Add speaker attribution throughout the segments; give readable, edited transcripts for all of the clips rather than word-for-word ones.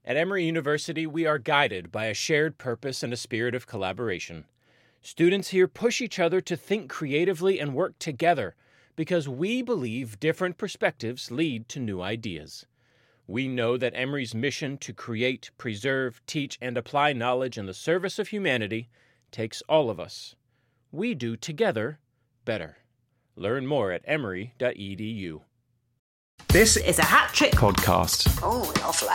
Speaker 1: At Emory University, we are guided by a shared purpose and a spirit of collaboration. Students here push each other to think creatively and work together because we believe different perspectives lead to new ideas. We know that Emory's mission to create, preserve, teach, and apply knowledge in the service of humanity takes all of us. We do together better. Learn more at emory.edu.
Speaker 2: This is a Hat Trick
Speaker 3: podcast.
Speaker 2: Oh, lovely.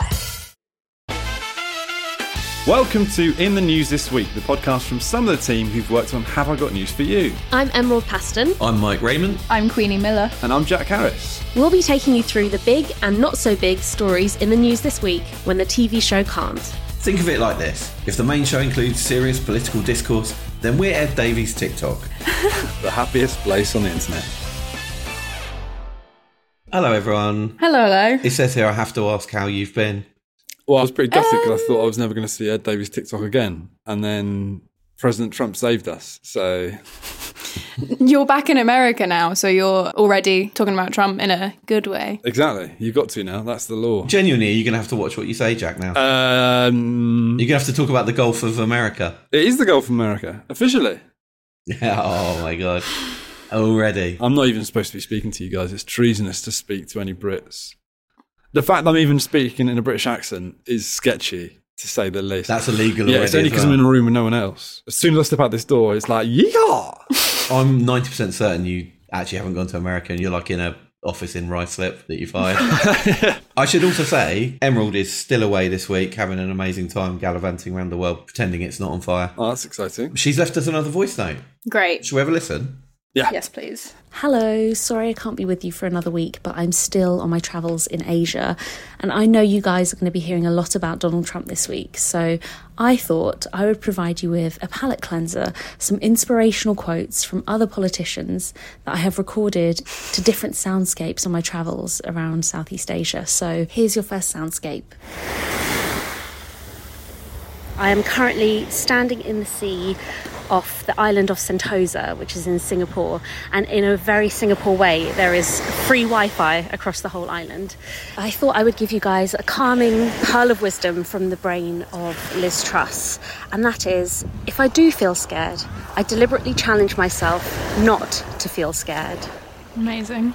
Speaker 3: Welcome to In the News This Week, the podcast from some of the team who've worked on Have I Got News For You?
Speaker 4: I'm Emerald Paston.
Speaker 5: I'm Mike Raymond.
Speaker 6: I'm Queenie Miller.
Speaker 3: And I'm Jack Harris.
Speaker 4: We'll be taking you through the big and not so big stories in the news this week when the TV show can't.
Speaker 5: Think of it like this. If the main show includes serious political discourse, then we're Ed Davies' TikTok.
Speaker 3: The happiest place on the internet.
Speaker 5: Hello, everyone.
Speaker 6: Hello.
Speaker 5: It says here I have to ask how you've been.
Speaker 3: Well, I was pretty gutted because I thought I was never going to see Ed Davies' TikTok again. And then President Trump saved us, so...
Speaker 6: You're back in America now, so you're already talking about Trump in a good way.
Speaker 3: Exactly. You've got to now. That's the law.
Speaker 5: Genuinely, you're going to have to watch what you say, Jack, now. You're going to have to talk about the Gulf of America.
Speaker 3: It is the Gulf of America, officially.
Speaker 5: Yeah, oh my God. Already.
Speaker 3: I'm not even supposed to be speaking to you guys. It's treasonous to speak to any Brits. The fact that I'm even speaking in a British accent is sketchy, to say the least.
Speaker 5: That's illegal already.
Speaker 3: Yeah, it's only because I'm in a room with no one else. As soon as I step out this door, it's like, yeehaw!
Speaker 5: I'm 90% certain you actually haven't gone to America and you're like in a office in Ruislip that you've hired. I should also say, Emerald is still away this week, having an amazing time gallivanting around the world, pretending it's not on fire.
Speaker 3: Oh, that's exciting.
Speaker 5: She's left us another voice note.
Speaker 6: Great.
Speaker 5: Shall we have a listen?
Speaker 3: Yeah.
Speaker 6: Yes, please.
Speaker 4: Hello, sorry I can't be with you for another week, but I'm still on my travels in Asia. And I know you guys are going to be hearing a lot about Donald Trump this week, so I thought I would provide you with a palate cleanser, some inspirational quotes from other politicians that I have recorded to different soundscapes on my travels around Southeast Asia. So here's your first soundscape. I am currently standing in the sea off the island of Sentosa, which is in Singapore, and in a very Singapore way there is free Wi-Fi across the whole island. I thought I would give you guys a calming pearl of wisdom from the brain of Liz Truss, and that is, if I do feel scared, I deliberately challenge myself not to feel scared.
Speaker 6: Amazing.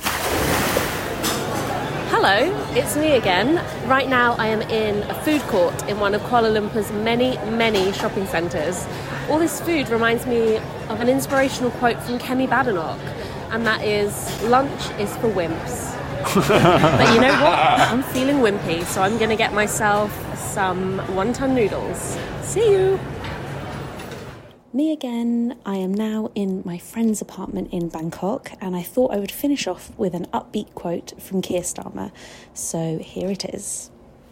Speaker 4: Hello, it's me again. Right now I am in a food court in one of Kuala Lumpur's many shopping centres. All this food reminds me of an inspirational quote from Kemi Badenoch, and that is, lunch is for wimps. But you know what? I'm feeling wimpy, so I'm going to get myself some wonton noodles. See you! Me again. I am now in my friend's apartment in Bangkok, and I thought I would finish off with an upbeat quote from Keir Starmer. So here it is.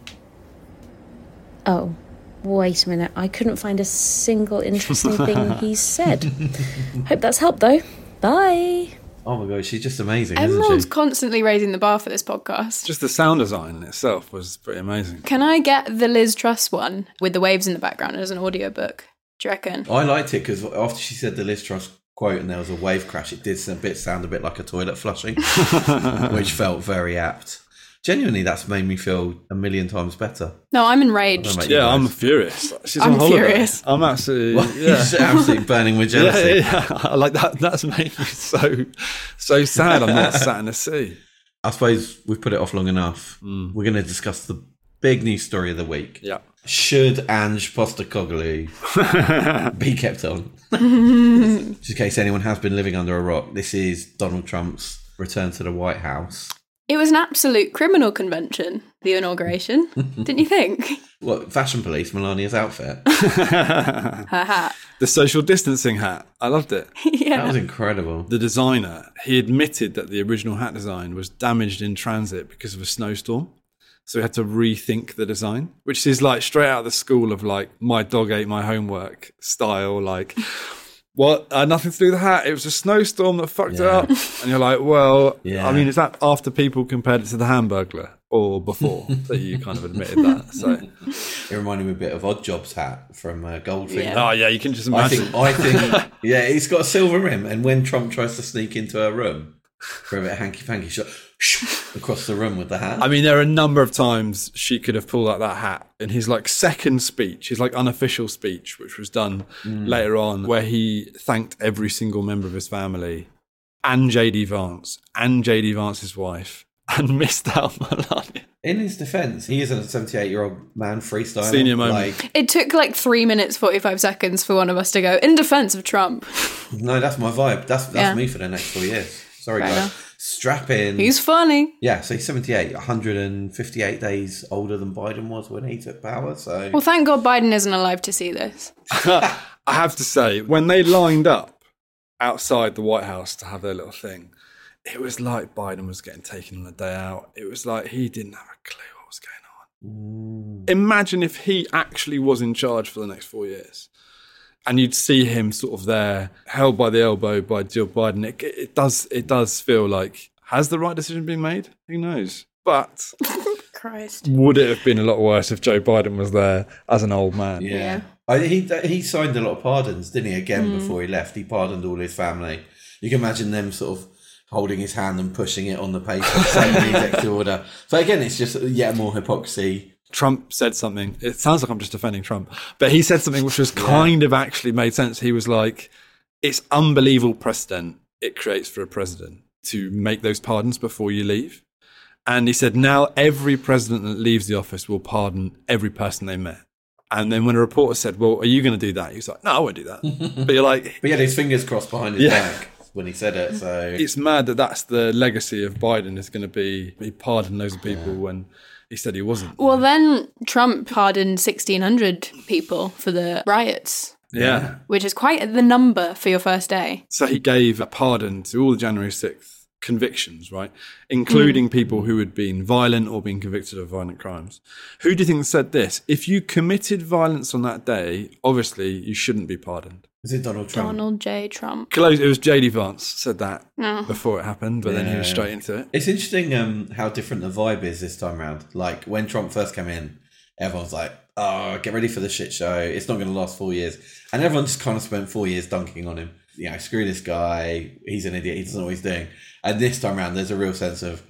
Speaker 4: Oh, wait a minute. I couldn't find a single interesting thing he said. Hope that's helped, though. Bye.
Speaker 5: Oh my God, she's just amazing,
Speaker 6: Emerald's
Speaker 5: isn't she?
Speaker 6: constantly raising the bar for this podcast.
Speaker 3: Just the sound design in itself was pretty amazing.
Speaker 6: Can I get the Liz Truss one with the waves in the background as an audiobook? Do you reckon?
Speaker 5: I liked it because after she said the Liz Truss quote and there was a wave crash, it did sound a bit like a toilet flushing, which felt very apt. Genuinely, that's made me feel a million times better.
Speaker 6: No, I'm enraged.
Speaker 3: Yeah, I'm furious. She's
Speaker 6: I'm
Speaker 3: on holiday.
Speaker 6: furious.
Speaker 3: I'm absolutely,
Speaker 5: You're just absolutely burning with jealousy.
Speaker 3: yeah. I like that. That's made me so sad. I'm not sat in the sea.
Speaker 5: I suppose we've put it off long enough. We're going to discuss the big news story of the week.
Speaker 3: Yeah.
Speaker 5: Should Ange Postecoglou be kept on? Just in case anyone has been living under a rock, this is Donald Trump's return to the White House.
Speaker 6: It was an absolute criminal convention, the inauguration. Didn't you think?
Speaker 5: What, Fashion Police, Melania's outfit?
Speaker 6: Her hat.
Speaker 3: The social distancing hat. I loved it.
Speaker 6: Yeah.
Speaker 5: That was incredible.
Speaker 3: The designer, he admitted that the original hat design was damaged in transit because of a snowstorm. So we had to rethink the design, which is like straight out of the school of like my dog ate my homework style. Like, what? Nothing to do with the hat. It was a snowstorm that fucked it up. And you're like, well,
Speaker 5: Yeah.
Speaker 3: I mean, is that after people compared it to the Hamburglar or before that you kind of admitted that? So
Speaker 5: It reminded me a bit of Odd Job's hat from Goldfinger.
Speaker 6: Yeah.
Speaker 3: oh yeah, you can just imagine.
Speaker 5: I think, yeah, it's got a silver rim, and when Trump tries to sneak into her room, for a bit of hanky-panky shot across the room with the hat.
Speaker 3: I mean, there are a number of times she could have pulled out that hat in his like second speech, his like unofficial speech, which was done later on, where he thanked every single member of his family and JD Vance and JD Vance's wife and missed out Melania.
Speaker 5: In his defence, he is a 78-year-old man freestyling.
Speaker 3: Senior moment.
Speaker 5: Like,
Speaker 6: It took like 3 minutes, 45 seconds for one of us to go, in defence of Trump.
Speaker 5: no, that's my vibe. That's
Speaker 6: Yeah.
Speaker 5: me for the next 4 years. Sorry,
Speaker 6: Fair
Speaker 5: guys.
Speaker 6: enough.
Speaker 5: Strap in.
Speaker 6: He's funny.
Speaker 5: Yeah, so he's 78, 158 days older than Biden was when he took power. So
Speaker 6: Well, thank God Biden isn't alive to see this.
Speaker 3: I have to say, when they lined up outside the White House to have their little thing, it was like Biden was getting taken on a day out. It was like he didn't have a clue what was going on. Imagine if he actually was in charge for the next 4 years. And you'd see him sort of there, held by the elbow by Jill Biden. It does feel like, has the right decision been made? Who knows? But
Speaker 6: Christ.
Speaker 3: would it have been a lot worse if Joe Biden was there as an old man?
Speaker 5: yeah. He signed a lot of pardons, didn't he, again, before he left? He pardoned all his family. You can imagine them sort of holding his hand and pushing it on the paper, saying the executive order. So again, it's just yet more hypocrisy.
Speaker 3: Trump said something. It sounds like I'm just defending Trump, but he said something which was kind of actually made sense. He was like, it's unbelievable precedent it creates for a president to make those pardons before you leave. And he said, now every president that leaves the office will pardon every person they met. And then when a reporter said, well, are you going to do that? He was like, no, I won't do that. But you're like...
Speaker 5: But he had his fingers crossed behind his back when he said it. So
Speaker 3: It's mad that that's the legacy of Biden is going to be, he pardoned loads of people when he said he wasn't.
Speaker 6: Well, then Trump pardoned 1,600 people for the riots,
Speaker 3: Yeah.
Speaker 6: which is quite the number for your first day.
Speaker 3: So he gave a pardon to all the January 6th convictions, right? Including people who had been violent or been convicted of violent crimes. Who do you think said this? If you committed violence on that day, obviously you shouldn't be pardoned.
Speaker 5: is it Donald Trump?
Speaker 6: Donald J. Trump.
Speaker 3: Close. It was JD Vance said that before it happened, but then he was
Speaker 5: Yeah.
Speaker 3: straight into it.
Speaker 5: It's interesting how different the vibe is this time around. Like when Trump first came in, everyone's like, oh, get ready for the shit show. It's not going to last 4 years. And everyone just kind of spent 4 years dunking on him. You know, screw this guy. He's an idiot. He doesn't know what he's doing. And this time around, there's a real sense of,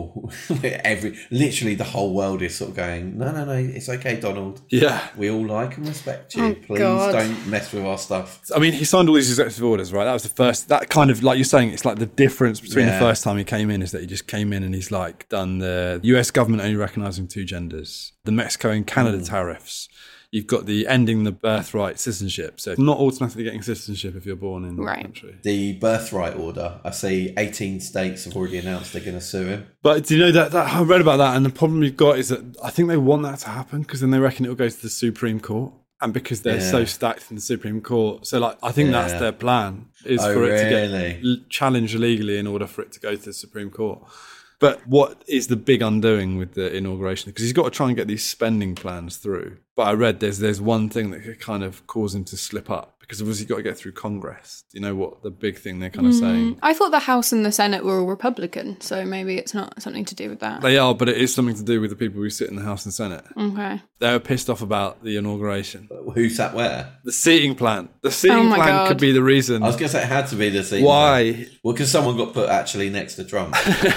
Speaker 5: literally the whole world is sort of going, no, it's okay, Donald.
Speaker 3: Yeah.
Speaker 5: We all like and respect you.
Speaker 6: Oh,
Speaker 5: Please
Speaker 6: God.
Speaker 5: don't mess with our stuff.
Speaker 3: I mean, he signed all these executive orders, right? That was the first, that kind of, like you're saying, it's like the difference between the first time he came in is that he just came in and he's like done the US government only recognising 2 genders, the Mexico and Canada tariffs. You've got the ending the birthright citizenship. So not automatically getting citizenship if you're born in the country.
Speaker 5: The birthright order, I see 18 states have already announced they're going to sue him.
Speaker 3: But do you know that I read about that, and the problem you've got is that I think they want that to happen because then they reckon it'll go to the Supreme Court. And because they're so stacked in the Supreme Court. So like I think that's their plan, is for it to get challenged legally in order for it to go to the Supreme Court. But what is the big undoing with the inauguration? Because he's got to try and get these spending plans through. But I read there's one thing that could kind of cause him to slip up, because obviously you've got to get through Congress. Do you know what the big thing they're kind of saying?
Speaker 6: I thought the House and the Senate were all Republican, so maybe it's not something to do with that.
Speaker 3: They are, but it is something to do with the people who sit in the House and Senate.
Speaker 6: Okay.
Speaker 3: They were pissed off about the inauguration.
Speaker 5: Who sat where?
Speaker 3: The seating plan. The seating
Speaker 6: my
Speaker 3: plan
Speaker 6: God.
Speaker 3: could be the reason.
Speaker 5: I was going to say it had to be the seat.
Speaker 3: Why?
Speaker 5: Well, because someone got put actually next to Trump.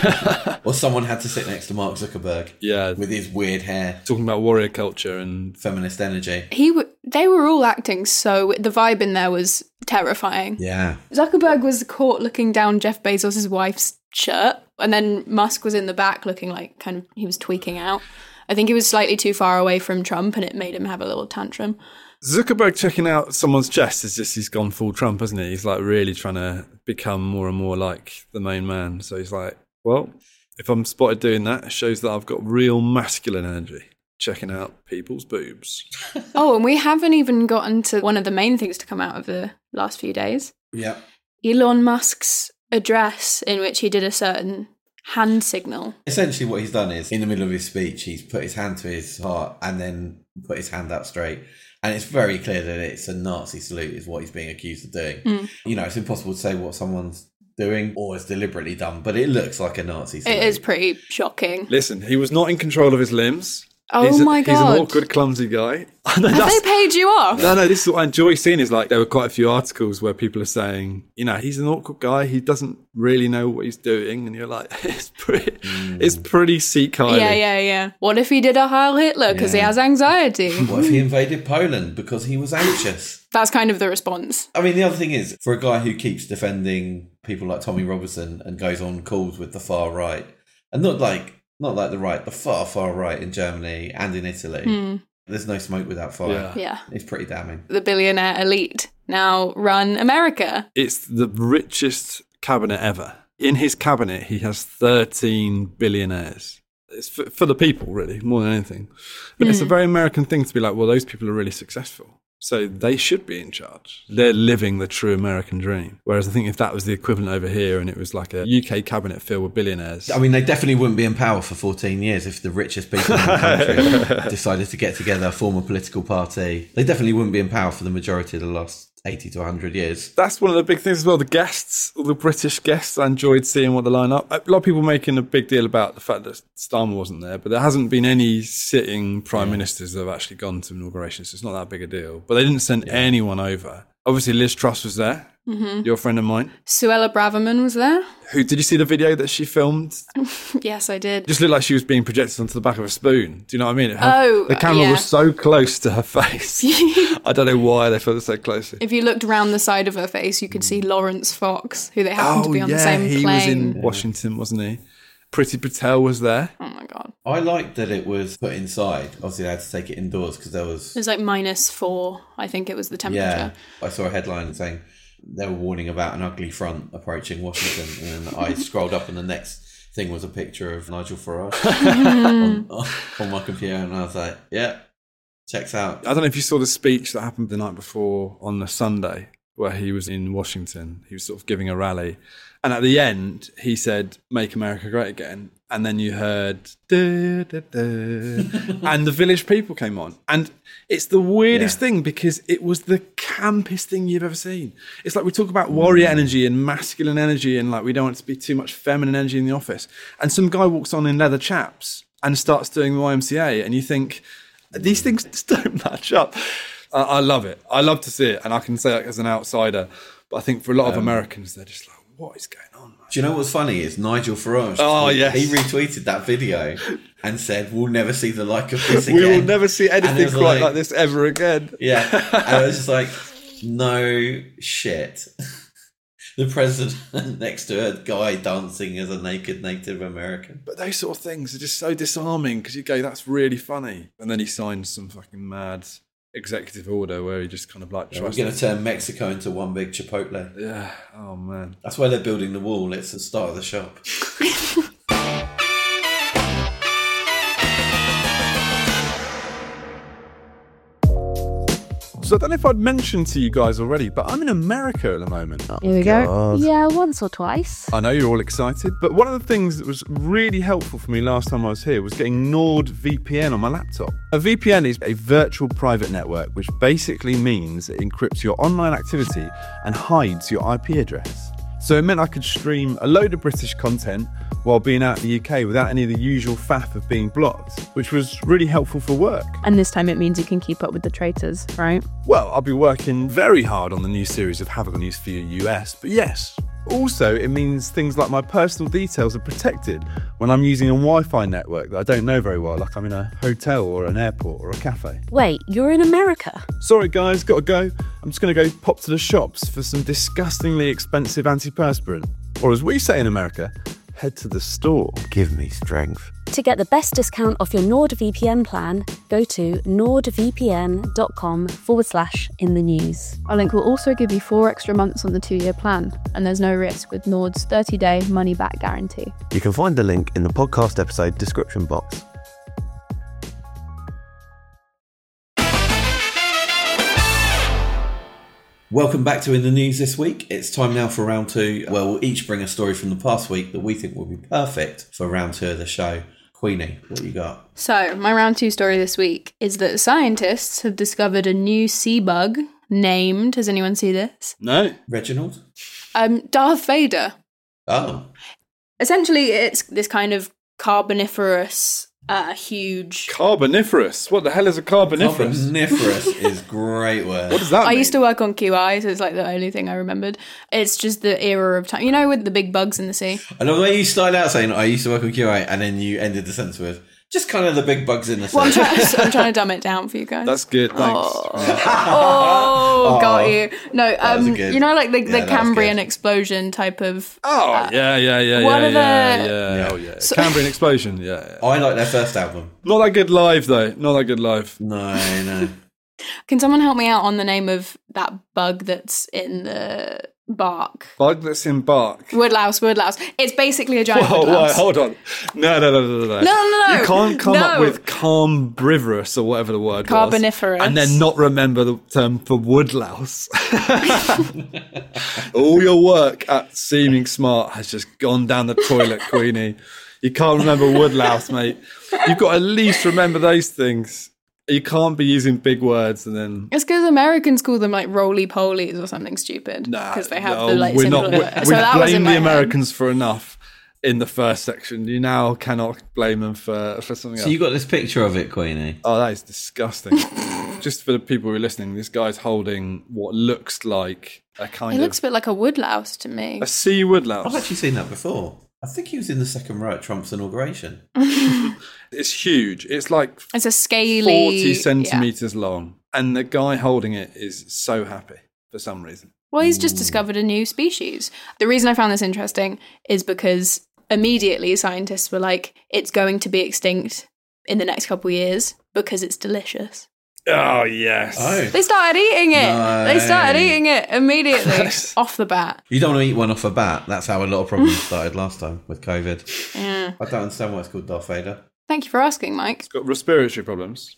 Speaker 5: Or someone had to sit next to Mark Zuckerberg.
Speaker 3: Yeah.
Speaker 5: With his weird hair.
Speaker 3: Talking about warrior culture and
Speaker 5: Feminist energy.
Speaker 6: They were all acting so... The vibe in there was terrifying.
Speaker 5: Yeah.
Speaker 6: Zuckerberg was caught looking down Jeff Bezos' wife's shirt, and then Musk was in the back looking like kind of he was tweaking out. I think he was slightly too far away from Trump, and it made him have a little tantrum.
Speaker 3: Zuckerberg checking out someone's chest is just, he's gone full Trump, hasn't he? He's like really trying to become more and more like the main man. So he's like, well, if I'm spotted doing that, it shows that I've got real masculine energy. Checking out people's boobs.
Speaker 6: Oh, and we haven't even gotten to one of the main things to come out of the last few days.
Speaker 5: Yeah.
Speaker 6: Elon Musk's address, in which he did a certain hand signal.
Speaker 5: Essentially what he's done is, in the middle of his speech, he's put his hand to his heart and then put his hand out straight. And it's very clear that it's a Nazi salute is what he's being accused of doing. You know, it's impossible to say what someone's doing or has deliberately done, but it looks like a Nazi salute.
Speaker 6: It is pretty shocking.
Speaker 3: Listen, he was not in control of his limbs.
Speaker 6: Oh my
Speaker 3: He's
Speaker 6: God.
Speaker 3: an awkward, clumsy guy.
Speaker 6: Have they paid you off?
Speaker 3: No, this is what I enjoy seeing is like there were quite a few articles where people are saying, he's an awkward guy. He doesn't really know what he's doing. And you're like, it's pretty Sieg Heil.
Speaker 6: Yeah. What if he did a Heil Hitler because he has anxiety?
Speaker 5: What if he invaded Poland because he was anxious?
Speaker 6: That's kind of the response.
Speaker 5: I mean, the other thing is, for a guy who keeps defending people like Tommy Robinson and goes on calls with the far right, and not like the right, the far right in Germany and in Italy. There's no smoke without fire.
Speaker 6: Yeah.
Speaker 5: It's pretty damning.
Speaker 6: The billionaire elite now run America.
Speaker 3: It's the richest cabinet ever. In his cabinet, he has 13 billionaires. It's for the people, really, more than anything. But it's a very American thing to be like, well, those people are really successful, so they should be in charge. They're living the true American dream. Whereas I think if that was the equivalent over here and it was like a UK cabinet filled with billionaires.
Speaker 5: I mean, they definitely wouldn't be in power for 14 years if the richest people in the country decided to get together, form a political party. They definitely wouldn't be in power for the majority of the last 80 to 100 years.
Speaker 3: That's one of the big things as well. The guests, all the British guests, I enjoyed seeing what the lineup. A lot of people making a big deal about the fact that Starmer wasn't there, but there hasn't been any sitting prime ministers that have actually gone to inaugurations. So it's not that big a deal. But they didn't send anyone over. Obviously, Liz Truss was there. Your friend of mine.
Speaker 6: Suella Braverman was there.
Speaker 3: Who did you see the video that she filmed?
Speaker 6: Yes, I did.
Speaker 3: Just looked like she was being projected onto the back of a spoon. Do you know what I mean? The camera
Speaker 6: yeah.
Speaker 3: was so close to her face. I don't know why they filmed it so closely.
Speaker 6: If you looked round the side of her face, you could see Lawrence Fox, who they happened to be on the same plane.
Speaker 3: He was in Washington, wasn't he? Priti Patel was there.
Speaker 6: Oh my God.
Speaker 5: I liked that it was put inside. Obviously, they had to take it indoors because there was...
Speaker 6: It was like -4, I think it was the temperature.
Speaker 5: Yeah, I saw a headline saying they were warning about an ugly front approaching Washington, and then I scrolled up and the next thing was a picture of Nigel Farage on my computer, and I was like, yeah, checks out.
Speaker 3: I don't know if you saw the speech that happened the night before on the Sunday where he was in Washington. He was sort of giving a rally. And at the end, he said, "Make America Great Again." And then you heard, da, da, da, and the Village People came on. And it's the weirdest thing because it was the campest thing you've ever seen. It's like we talk about warrior energy and masculine energy and like we don't want it to be too much feminine energy in the office. And some guy walks on in leather chaps and starts doing the YMCA and you think, these things just don't match up. I love it. I love to see it. And I can say that as an outsider. But I think for a lot of Americans, they're just like, what is going on, man?
Speaker 5: Do you know what's funny is Nigel Farage, he retweeted that video and said, "We'll never see the like of this again.
Speaker 3: We will never see anything quite like this ever again."
Speaker 5: Yeah. And I was just like, no shit. The president next to a guy dancing as a naked Native American.
Speaker 3: But those sort of things are just so disarming because you go, that's really funny. And then he signs some fucking mad executive order where he just kind of like...
Speaker 5: Yeah, we're going to turn Mexico into one big Chipotle.
Speaker 3: Yeah. Oh, man.
Speaker 5: That's why they're building the wall. It's the start of the shop.
Speaker 3: So I don't know if I'd mentioned to you guys already, but I'm in America at the moment.
Speaker 4: Here we go. Yeah, once or twice.
Speaker 3: I know you're all excited, but one of the things that was really helpful for me last time I was here was getting NordVPN on my laptop. A VPN is a virtual private network, which basically means it encrypts your online activity and hides your IP address. So it meant I could stream a load of British content while being out in the UK without any of the usual faff of being blocked, which was really helpful for work.
Speaker 4: And this time it means you can keep up with the traitors, right?
Speaker 3: Well, I'll be working very hard on the new series of Havoc on News for Your US, but yes. Also, it means things like my personal details are protected when I'm using a Wi-Fi network that I don't know very well, like I'm in a hotel or an airport or a cafe.
Speaker 4: Wait, you're in America?
Speaker 3: Sorry guys, gotta go. I'm just gonna go pop to the shops for some disgustingly expensive antiperspirant. Or as we say in America, head to the store.
Speaker 5: Give me strength.
Speaker 4: To get the best discount off your NordVPN plan, go to nordvpn.com/inthenews.
Speaker 7: Our link will also give you 4 extra months on the 2-year plan, and there's no risk with Nord's 30-day money-back guarantee.
Speaker 8: You can find the link in the podcast episode description box.
Speaker 5: Welcome back to In the News this week. It's time now for round 2. Well, we'll each bring a story from the past week that we think will be perfect for round 2 of the show. Queenie, what you got?
Speaker 6: So, my round 2 story this week is that scientists have discovered a new sea bug named, does anyone see this?
Speaker 3: No.
Speaker 5: Reginald?
Speaker 6: Darth Vader.
Speaker 5: Oh.
Speaker 6: Essentially, it's this kind of carboniferous huge.
Speaker 3: Carboniferous. What the hell is a carboniferous?
Speaker 5: Carboniferous is a great word.
Speaker 3: What does that
Speaker 6: I
Speaker 3: mean?
Speaker 6: used to work on QI, so it's like the only thing I remembered. It's just the era of time. You know, with the big bugs in the sea.
Speaker 5: I love the way you started out saying, I used to work on QA, and then you ended the sentence with, just kind of the big bugs in the sea.
Speaker 6: Well, I'm trying to dumb it down for you guys.
Speaker 3: That's good, thanks.
Speaker 6: Oh, got you. No,
Speaker 5: was a good-
Speaker 6: you know, like the
Speaker 5: that was
Speaker 6: Cambrian
Speaker 5: good.
Speaker 6: explosion type of.
Speaker 3: Oh, yeah.
Speaker 6: What are
Speaker 3: Yeah.
Speaker 6: the-
Speaker 3: Oh, yeah. Cambrian explosion, yeah.
Speaker 5: I like their first album.
Speaker 3: Not that good live, though. Not that good live.
Speaker 5: No.
Speaker 6: Can someone help me out on the name of that bug that's in the bark?
Speaker 3: Bug that's in bark.
Speaker 6: Woodlouse. It's basically a giant
Speaker 3: Whoa,
Speaker 6: woodlouse.
Speaker 3: hold on. No.
Speaker 6: No.
Speaker 3: You can't come up
Speaker 6: No.
Speaker 3: with carnivorous or whatever the word was.
Speaker 6: Carboniferous.
Speaker 3: And then not remember the term for woodlouse. All your work at Seeming Smart has just gone down the toilet, Queenie. You can't remember woodlouse, mate. You've got to at least remember those things. You can't be using big words and then...
Speaker 6: It's because Americans call them like roly-polies or something stupid.
Speaker 3: Nah,
Speaker 6: Because they have
Speaker 3: no,
Speaker 6: the like
Speaker 3: we're
Speaker 6: symbol.
Speaker 3: not.
Speaker 6: So that
Speaker 3: We
Speaker 6: was in
Speaker 3: blame
Speaker 6: my
Speaker 3: the
Speaker 6: head.
Speaker 3: Americans for enough in the first section. You now cannot blame them for something
Speaker 5: So
Speaker 3: else.
Speaker 5: you got this picture of it, Queenie?
Speaker 3: Oh, that is disgusting. Just for the people who are listening, this guy's holding what looks like a kind
Speaker 6: It looks
Speaker 3: of
Speaker 6: a bit like a woodlouse to me.
Speaker 3: a sea woodlouse.
Speaker 5: I've actually seen that before. I think he was in the second row at Trump's inauguration.
Speaker 3: It's huge. It's like
Speaker 6: It's a scaly
Speaker 3: 40
Speaker 6: yeah.
Speaker 3: centimeters long, and the guy holding it is so happy for some reason.
Speaker 6: Well, he's just discovered a new species. The reason I found this interesting is because immediately scientists were like, it's going to be extinct in the next couple of years because it's delicious.
Speaker 3: Oh yes.
Speaker 5: Oh.
Speaker 6: They started eating it.
Speaker 5: No.
Speaker 6: They started eating it immediately off the bat.
Speaker 5: You don't want to eat one off a bat. That's how a lot of problems started last time with COVID.
Speaker 6: Yeah.
Speaker 5: I don't understand why it's called Darth Vader.
Speaker 6: Thank you for asking, Mike.
Speaker 3: It's got respiratory problems.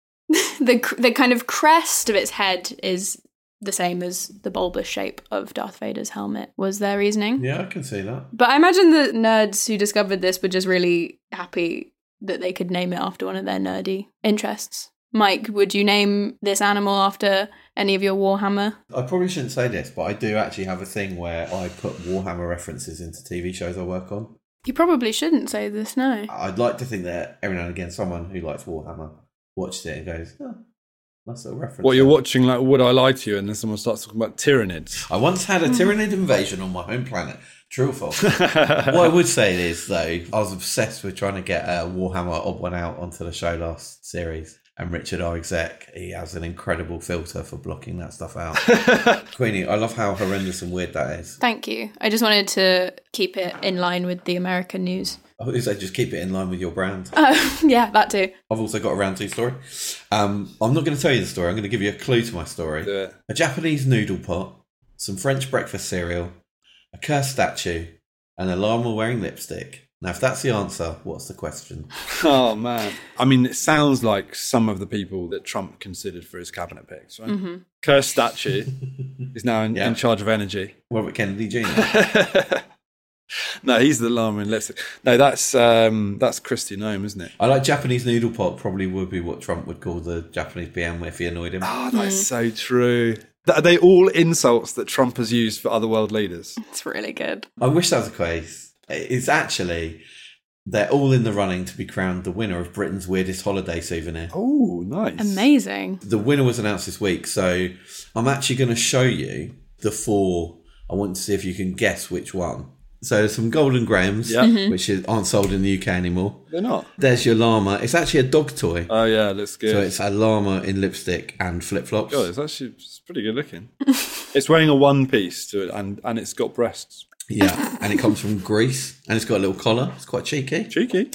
Speaker 6: The kind of crest of its head is the same as the bulbous shape of Darth Vader's helmet, was their reasoning.
Speaker 5: Yeah, I can see that.
Speaker 6: But I imagine the nerds who discovered this were just really happy that they could name it after one of their nerdy interests. Mike, would you name this animal after any of your Warhammer?
Speaker 5: I probably shouldn't say this, but I do actually have a thing where I put Warhammer references into TV shows I work on.
Speaker 6: You probably shouldn't say this, no.
Speaker 5: I'd like to think that every now and again someone who likes Warhammer watches it and goes, oh, nice little reference.
Speaker 3: What, you're watching like Would I Lie to You, and then someone starts talking about Tyranids.
Speaker 5: I once had a Tyranid invasion on my home planet. True or false? What I would say is, though, I was obsessed with trying to get Warhammer Odd One Out onto the show last series. And Richard, our exec, he has an incredible filter for blocking that stuff out. Queenie, I love how horrendous and weird that is.
Speaker 6: Thank you. I just wanted to keep it in line with the American news.
Speaker 5: I would say just keep it in line with your brand.
Speaker 6: Yeah, that too.
Speaker 5: I've also got a round two story. I'm not going to tell you the story. I'm going to give you a clue to my story.
Speaker 3: Do it.
Speaker 5: A Japanese noodle pot, some French breakfast cereal, a cursed statue, and a llama wearing lipstick. Now, if that's the answer, what's the question?
Speaker 3: Oh, man. I mean, it sounds like some of the people that Trump considered for his cabinet picks, right?
Speaker 6: Mm-hmm.
Speaker 3: Cursed statue is now in charge of energy.
Speaker 5: Robert Kennedy Jr.
Speaker 3: No, he's the llama in lipstick. No, that's Kristi Noem, isn't it?
Speaker 5: I like Japanese noodle pot probably would be what Trump would call the Japanese PM if he annoyed him.
Speaker 3: Oh, that's so true. Are they all insults that Trump has used for other world leaders?
Speaker 6: It's really good.
Speaker 5: I wish that was the case. It's actually, they're all in the running to be crowned the winner of Britain's weirdest holiday souvenir.
Speaker 3: Oh, nice.
Speaker 6: Amazing.
Speaker 5: The winner was announced this week, so I'm actually going to show you the four. I want to see if you can guess which one. So there's some Golden Grahams, which aren't sold in the UK anymore.
Speaker 3: They're not.
Speaker 5: There's your llama. It's actually a dog toy.
Speaker 3: Oh, yeah, looks good.
Speaker 5: So it's a llama in lipstick and flip-flops.
Speaker 3: God, it's pretty good looking. It's wearing a one piece to it, and it's got breasts.
Speaker 5: Yeah, and it comes from Greece, and it's got a little collar. It's quite cheeky.
Speaker 3: Cheeky.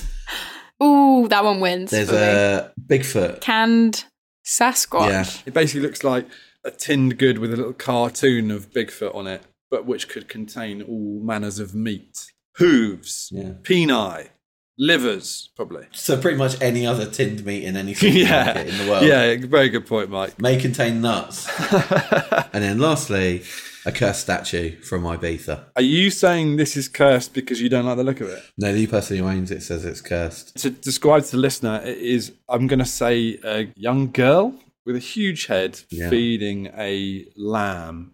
Speaker 6: Ooh, that one wins.
Speaker 5: There's
Speaker 6: for me.
Speaker 5: a Bigfoot.
Speaker 6: Canned Sasquatch.
Speaker 5: Yeah.
Speaker 3: It basically looks like a tinned good with a little cartoon of Bigfoot on it, but which could contain all manners of meat. Hooves, peni, livers, probably.
Speaker 5: So pretty much any other tinned meat in any supermarket in the world.
Speaker 3: Yeah, very good point, Mike.
Speaker 5: May contain nuts. And then lastly, a cursed statue from Ibiza.
Speaker 3: Are you saying this is cursed because you don't like the look of it?
Speaker 5: No, the person who owns it says it's cursed.
Speaker 3: To describe to the listener, it is, I'm going to say, a young girl with a huge head feeding a lamb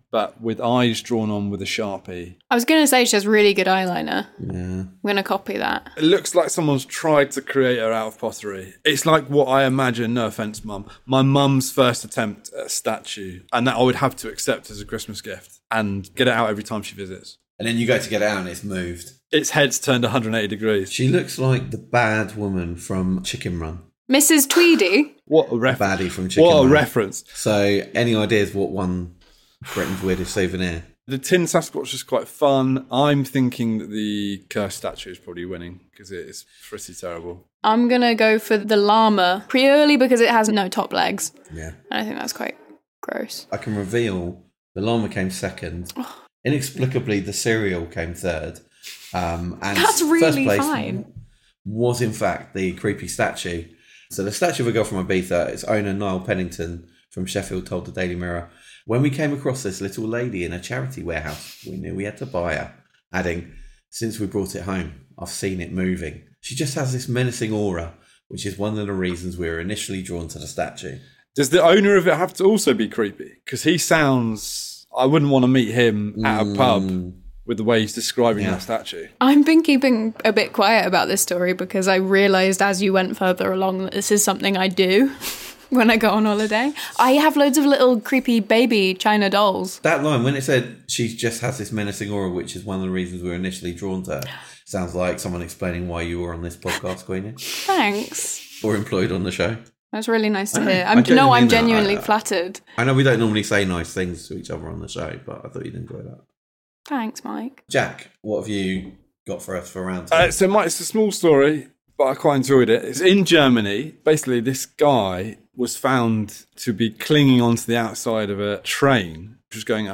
Speaker 3: but with eyes drawn on with a Sharpie.
Speaker 6: I was going to say she has really good eyeliner.
Speaker 5: Yeah.
Speaker 6: I'm going to copy that.
Speaker 3: It looks like someone's tried to create her out of pottery. It's like what I imagine, no offence, Mum, my mum's first attempt at a statue, and that I would have to accept as a Christmas gift and get it out every time she visits.
Speaker 5: And then you go to get it out and it's moved.
Speaker 3: Its head's turned 180 degrees.
Speaker 5: She looks like the bad woman from Chicken Run.
Speaker 6: Mrs. Tweedy.
Speaker 5: What a reference. Baddie from Chicken
Speaker 3: What a
Speaker 5: Run.
Speaker 3: reference.
Speaker 5: So, any ideas what won Britain's weirdest souvenir?
Speaker 3: The Tin Sasquatch is quite fun. I'm thinking that the cursed statue is probably winning because it is pretty terrible.
Speaker 6: I'm going to go for the llama, purely because it has no top legs.
Speaker 5: Yeah.
Speaker 6: And I think that's quite gross.
Speaker 5: I can reveal the llama came second. Inexplicably, the cereal came third. And
Speaker 6: that's really
Speaker 5: first place
Speaker 6: fine.
Speaker 5: Was in fact the creepy statue. So the statue of a girl from Ibiza, its owner Niall Pennington from Sheffield told the Daily Mirror, "When we came across this little lady in a charity warehouse, we knew we had to buy her," adding, "Since we brought it home, I've seen it moving. She just has this menacing aura, which is one of the reasons we were initially drawn to the statue."
Speaker 3: Does the owner of it have to also be creepy? Because he sounds... I wouldn't want to meet him at a pub with the way he's describing that statue.
Speaker 6: I've been keeping a bit quiet about this story because I realised as you went further along that this is something I do when I go on holiday. I have loads of little creepy baby China dolls.
Speaker 5: That line, when it said she just has this menacing aura, which is one of the reasons we were initially drawn to her, sounds like someone explaining why you were on this podcast, Queenie.
Speaker 6: Thanks.
Speaker 5: Or employed on the show.
Speaker 6: That's really nice to hear.
Speaker 5: I
Speaker 6: I'm
Speaker 5: genuinely
Speaker 6: genuinely flattered.
Speaker 5: I know we don't normally say nice things to each other on the show, but I thought you'd enjoy that.
Speaker 6: Thanks, Mike.
Speaker 5: Jack, what have you got for us for round two?
Speaker 3: So, Mike, it's a small story, but I quite enjoyed it. It's in Germany. Basically, this guy was found to be clinging onto the outside of a train, which was going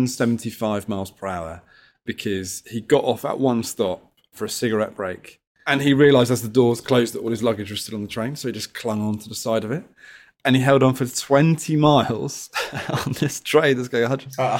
Speaker 3: 175 miles per hour, because he got off at one stop for a cigarette break. And he realised as the doors closed that all his luggage was still on the train, so he just clung onto the side of it. And he held on for 20 miles on this train that's going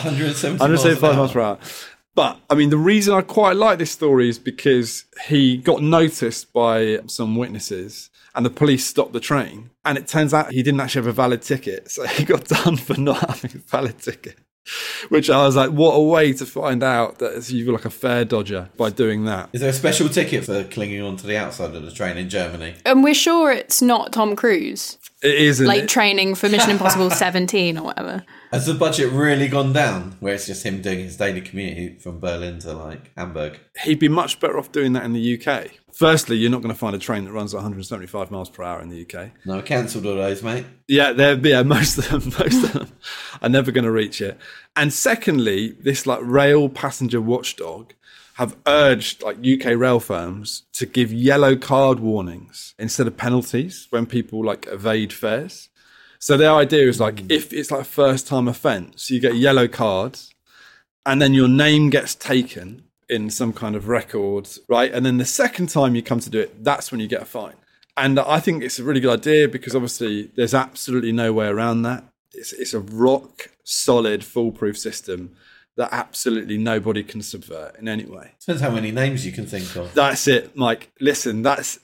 Speaker 3: 175 miles per hour. But, I mean, the reason I quite like this story is because he got noticed by some witnesses and the police stopped the train. And it turns out he didn't actually have a valid ticket. So he got done for not having a valid ticket. Which I was like, what a way to find out that you're like a fare dodger by doing that.
Speaker 5: Is there a special ticket for clinging onto the outside of the train in Germany?
Speaker 6: And we're sure it's not Tom Cruise.
Speaker 3: It isn't.
Speaker 6: Like training for Mission Impossible 17 or whatever.
Speaker 5: Has the budget really gone down, where it's just him doing his daily commute from Berlin to, like, Hamburg?
Speaker 3: He'd be much better off doing that in the UK. Firstly, you're not going to find a train that runs at 175 miles per hour in the UK.
Speaker 5: No, cancelled all those, mate.
Speaker 3: Yeah, most of them are never going to reach it. And secondly, this like rail passenger watchdog have urged like UK rail firms to give yellow card warnings instead of penalties when people like evade fares. So their idea is like, if it's like a first time offence, you get a yellow card and then your name gets taken in some kind of record, right? And then the second time you come to do it, that's when you get a fine. And I think it's a really good idea because obviously there's absolutely no way around that. It's a rock solid, foolproof system that absolutely nobody can subvert in any way.
Speaker 5: Depends how many names you can think of.
Speaker 3: That's it, Mike. Listen,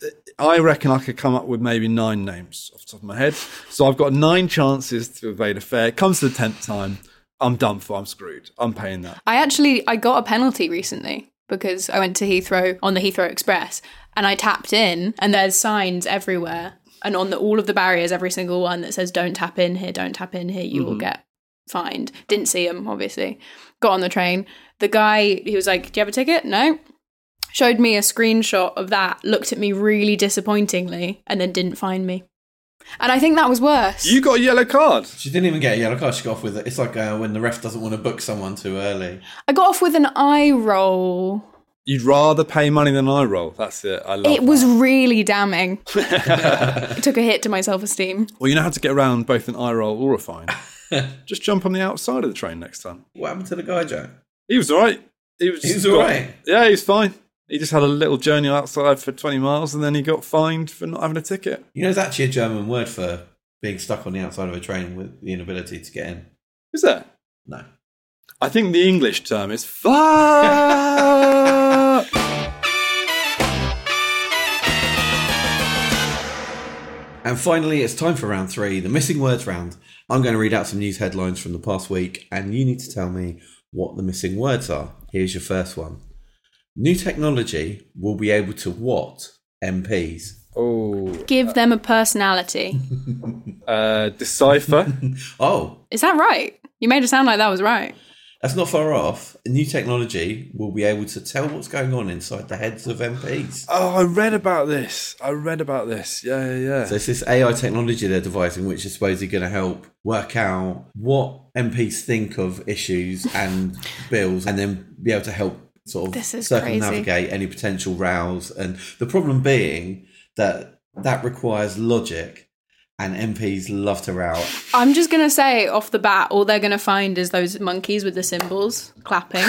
Speaker 3: I reckon I could come up with maybe 9 names off the top of my head. So I've got 9 chances to evade a fare. It comes to the 10th time, I'm done for, I'm screwed. I'm paying that.
Speaker 6: I got a penalty recently because I went to Heathrow on the Heathrow Express and I tapped in and there's signs everywhere and on all of the barriers, every single one that says don't tap in here, you will get fined. Didn't see him, obviously. Got on the train. The guy, he was like, do you have a ticket? No. Showed me a screenshot of that, looked at me really disappointingly and then didn't find me. And I think that was worse.
Speaker 3: You got a yellow card.
Speaker 5: She didn't even get a yellow card. She got off with it. It's like when the ref doesn't want to book someone too early.
Speaker 6: I got off with an eye roll.
Speaker 3: You'd rather pay money than eye roll. That's it. I love it.
Speaker 6: It was really damning. It took a hit to my self-esteem.
Speaker 3: Well, you know how to get around both an eye roll or a fine. Just jump on the outside of the train next time.
Speaker 5: What happened to the guy, Jack?
Speaker 3: He was all right. He was all
Speaker 5: right?
Speaker 3: Yeah, he's fine. He just had a little journey outside for 20 miles and then he got fined for not having a ticket.
Speaker 5: You know, there's actually a German word for being stuck on the outside of a train with the inability to get in.
Speaker 3: Is there?
Speaker 5: No.
Speaker 3: I think the English term is fuck.
Speaker 5: And finally, it's time for round 3, the missing words round. I'm going to read out some news headlines from the past week, and you need to tell me what the missing words are. Here's your first one. New technology will be able to what MPs?
Speaker 3: Oh.
Speaker 6: Give them a personality.
Speaker 3: Decipher.
Speaker 5: Oh,
Speaker 6: Is that right? You made it sound like that was right.
Speaker 5: that's not far off. New technology will be able to tell what's going on inside the heads of MPs.
Speaker 3: Oh, I read about this. Yeah.
Speaker 5: So it's this AI technology they're devising, which is supposedly going to help work out what MPs think of issues and bills, and then be able to help sort of
Speaker 6: This is
Speaker 5: circumnavigate any potential rows. And the problem being that requires logic, and MPs love to row.
Speaker 6: I'm just going to say off the bat, all they're going to find is those monkeys with the cymbals clapping.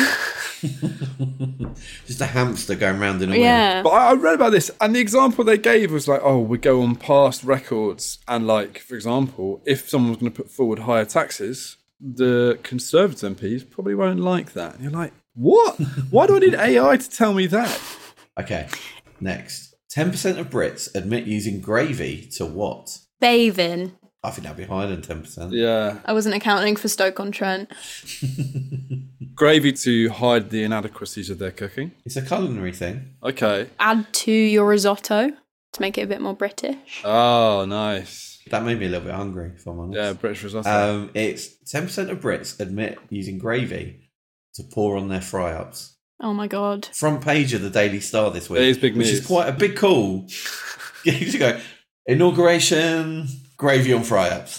Speaker 5: Just a hamster going round in a wheel.
Speaker 6: Yeah.
Speaker 3: But I read about this, and the example they gave was like, oh, we go on past records, and like, for example, if someone's going to put forward higher taxes, the Conservative MPs probably won't like that. And you're like, what? Why do I need AI to tell me that?
Speaker 5: Okay, next. 10% of Brits admit using gravy to what?
Speaker 6: Bathing.
Speaker 5: I think that'd be higher than 10%.
Speaker 3: Yeah.
Speaker 6: I wasn't accounting for Stoke-on-Trent.
Speaker 3: Gravy to hide the inadequacies of their cooking.
Speaker 5: It's a culinary thing.
Speaker 3: Okay.
Speaker 6: Add to your risotto to make it a bit more British.
Speaker 3: Oh, nice.
Speaker 5: That made me a little bit hungry, if I'm honest.
Speaker 3: Yeah, British risotto.
Speaker 5: It's 10% of Brits admit using gravy to pour on their fry-ups.
Speaker 6: Oh my God.
Speaker 5: Front page of the Daily Star this week.
Speaker 3: It is big
Speaker 5: which
Speaker 3: news.
Speaker 5: is quite a big call. You go, inauguration, gravy on fry-ups.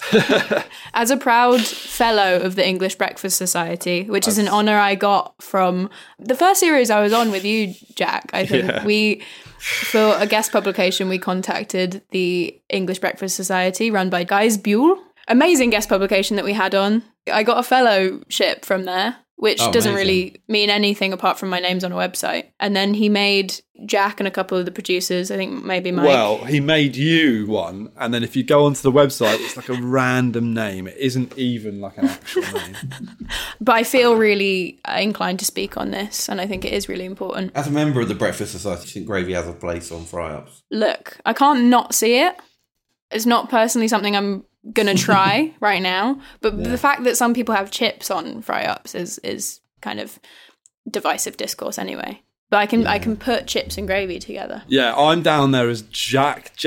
Speaker 6: As a proud fellow of the English Breakfast Society, which is an honour I got from the first series I was on with you, Jack, I think for a guest publication, we contacted the English Breakfast Society run by Guys Buell. Amazing guest publication that we had on. I got a fellowship from there, which doesn't really mean anything apart from my name's on a website. And then he made Jack and a couple of the producers, I think maybe Mike.
Speaker 3: Well, he made you one, and then if you go onto the website, it's like a random name. It isn't even like an actual name.
Speaker 6: But I feel really inclined to speak on this, and I think it is really important.
Speaker 5: As a member of the Breakfast Society, I think gravy has a place on fry-ups.
Speaker 6: Look, I can't not see it. It's not personally something I'm going to try right now, but the fact that some people have chips on fry-ups is kind of divisive discourse anyway. But I can put chips and gravy together.
Speaker 3: Yeah, I'm down there as Jack,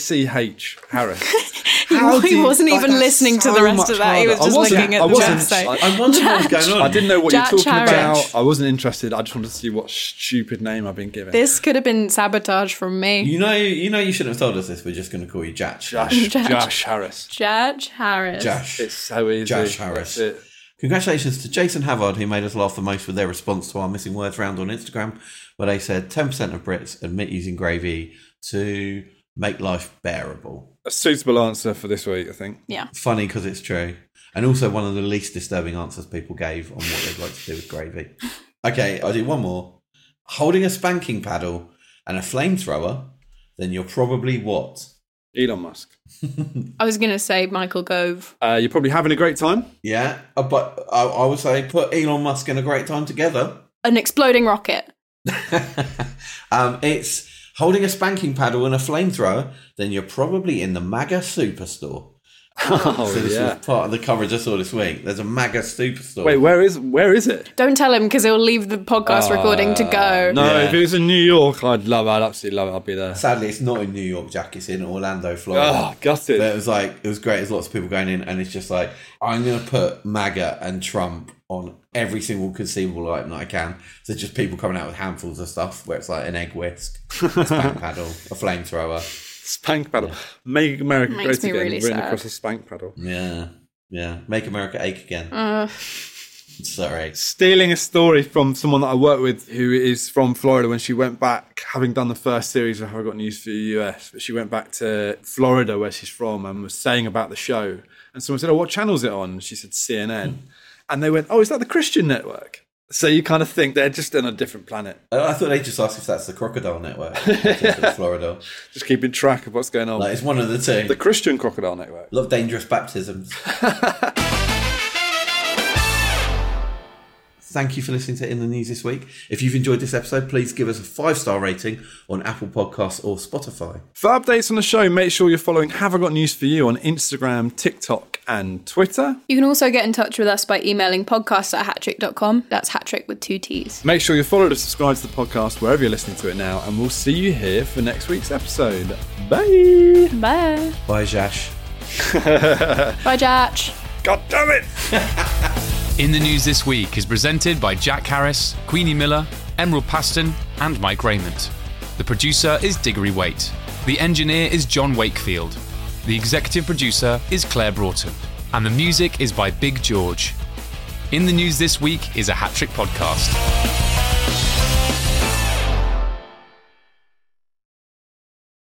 Speaker 3: Jach Harris.
Speaker 6: He wasn't even listening to the rest of that. He was just looking at the website.
Speaker 5: I wondered what was going on.
Speaker 3: I didn't know what you were talking
Speaker 6: Harris.
Speaker 3: about. I wasn't interested. I just wanted to see what stupid name I've been given.
Speaker 6: This could have been sabotage from me.
Speaker 5: You know, you shouldn't have told us this. We're just going to call you Jack.
Speaker 3: Josh Harris.
Speaker 6: Jack Harris.
Speaker 5: Josh.
Speaker 3: It's so easy.
Speaker 5: Josh Harris.
Speaker 3: That's it.
Speaker 5: Congratulations to Jason Havard, who made us laugh the most with their response to our missing words round on Instagram, where they said 10% of Brits admit using gravy to make life bearable.
Speaker 3: A suitable answer for this week, I think.
Speaker 6: Yeah.
Speaker 5: Funny because it's true. And also one of the least disturbing answers people gave on what they'd like to do with gravy. Okay, I'll do one more. Holding a spanking paddle and a flamethrower, then you're probably what?
Speaker 3: Elon Musk.
Speaker 6: I was going to say Michael Gove.
Speaker 3: You're probably having a great time.
Speaker 5: Yeah, but I would say put Elon Musk and a great time together.
Speaker 6: An exploding rocket.
Speaker 5: It's holding a spanking paddle and a flamethrower, then you're probably in the MAGA Superstore.
Speaker 3: Oh,
Speaker 5: So this was part of the coverage I saw this week. There's a MAGA Superstore.
Speaker 3: Wait, where is it?
Speaker 6: Don't tell him because he'll leave the podcast recording to go.
Speaker 3: No,
Speaker 5: Yeah.
Speaker 3: if it was in New York, I'd absolutely love it. I'd be there.
Speaker 5: Sadly, it's not in New York, Jack. It's in Orlando, Florida.
Speaker 3: Oh, gutted.
Speaker 5: But it was great. There's lots of people going in, and it's just like, I'm going to put MAGA and Trump on every single conceivable item that I can. So just people coming out with handfuls of stuff where it's like an egg whisk, a spank paddle, a flamethrower.
Speaker 3: Spank paddle. Make America
Speaker 6: Makes
Speaker 3: great
Speaker 6: me
Speaker 3: again.
Speaker 6: really
Speaker 3: Written
Speaker 6: sad.
Speaker 3: across a spank paddle.
Speaker 5: Yeah. Make America ache again. Sorry.
Speaker 3: Stealing a story from someone that I work with who is from Florida when she went back, having done the first series of Have I Got News for the US, but she went back to Florida where she's from and was saying about the show. And someone said, oh, what channel is it on? And she said, CNN. And they went, oh, is that the Christian Network? So you kind of think they're just on a different planet.
Speaker 5: I thought they just asked if that's the Crocodile Network. Florida.
Speaker 3: Just keeping track of what's going on.
Speaker 5: Like, it's one of the two.
Speaker 3: The Christian Crocodile Network.
Speaker 5: A lot of dangerous baptisms. Thank you for listening to In the News this week. If you've enjoyed this episode, please give us a 5-star rating on Apple Podcasts or Spotify.
Speaker 3: For updates on the show, make sure you're following Have I Got News For You on Instagram, TikTok and Twitter.
Speaker 6: You can also get in touch with us by emailing podcasts@hattrick.com. That's Hattrick with 2 T's.
Speaker 3: Make sure you're followed and subscribe to the podcast wherever you're listening to it now, and we'll see you here for next week's episode. Bye.
Speaker 6: Bye.
Speaker 5: Bye, Jash.
Speaker 6: Bye, Jatch.
Speaker 3: God damn it!
Speaker 9: In the News this week is presented by Jack Harris, Queenie Miller, Emerald Paston, and Mike Raymond. The producer is Diggory Waite. The engineer is John Wakefield. The executive producer is Claire Broughton. And the music is by Big George. In the News this week is a Hat Trick podcast.